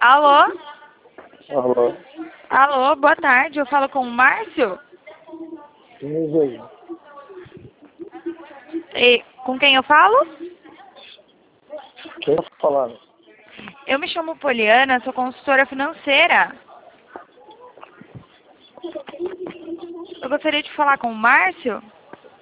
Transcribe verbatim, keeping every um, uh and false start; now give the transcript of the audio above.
Alô? Alô? Alô, boa tarde. Eu falo com o Márcio? Sim, E com quem eu falo? quem tá falando? Eu me chamo Poliana, sou consultora financeira. Eu gostaria de falar com o Márcio.